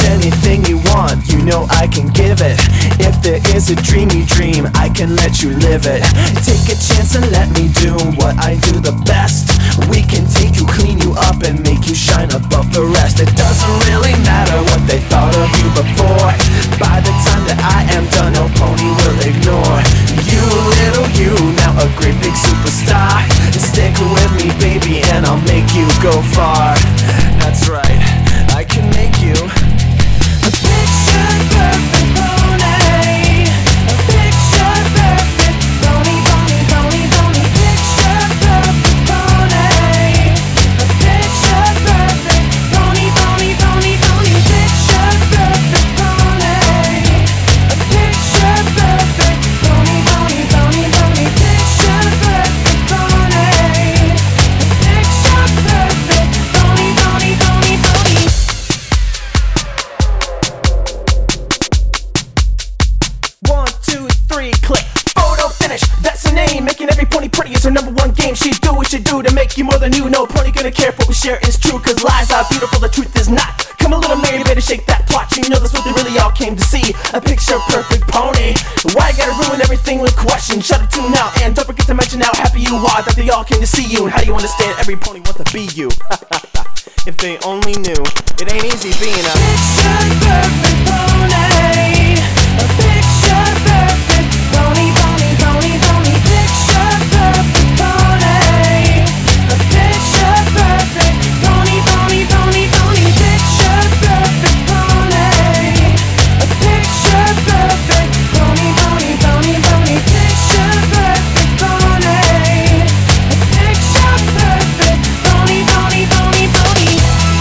anything you want, you know I can give it. If there is a dream you dream, I can let you live it. Take a chance and let me do what I do the best. We can take you, clean you up, and make you shine above the rest. It doesn't really matter what they thought of you before. By the time that I am done, no pony will ignore you, little you, now a great big superstar. Stick with me, baby, and I'll make you go far. That's right, I can make you a picture perfect pony. A picture perfect pony, pony, pony, pony. Picture perfect pony. A picture perfect pony, pony, pony, pony. Picture perfect pony. A picture perfect pony, pony, pony, pony. Picture perfect pony. A picture perfect pony, pony, pony, pony. One, two, three, click. Photo finish, that's her name. Making every pony pretty is her number one game. She do what you do to make you more than you. No pony gonna care if what we share is true, cause lies are beautiful, the truth is not. Come a little Mary, better shake that plot. You know that's what they really all came to see. A picture perfect pony. Why you gotta ruin everything with questions? Shut it to now, and don't forget to mention how happy you are that they all came to see you. And how you understand every pony wants to be you. If they only knew, it ain't easy being a picture perfect pony. A picture perfect pony, pony, pony, pony. Picture perfect pony. A picture perfect pony, pony, pony, pony. Picture perfect pony. A picture perfect pony, pony, pony, pony. Picture perfect pony. A picture perfect pony, pony, pony, pony.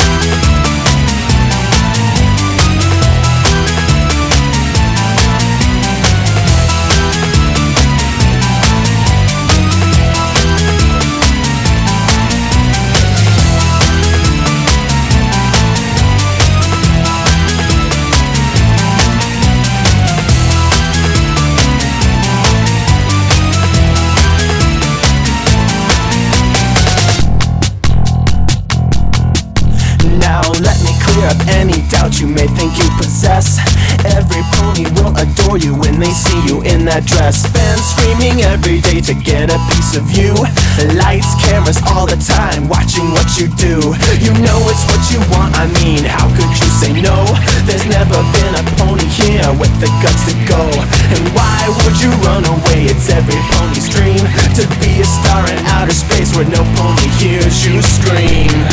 Now let me clear up any doubt you may think you possess. Every pony will adore you when they see you in that dress. Fans screaming every day to get a piece of you. Lights, cameras all the time watching what you do. You know it's what you want, I mean, how could you say no? There's never been a pony here with the guts to go. And why would you run away? It's every pony's dream to be a star in outer space where no pony hears you scream.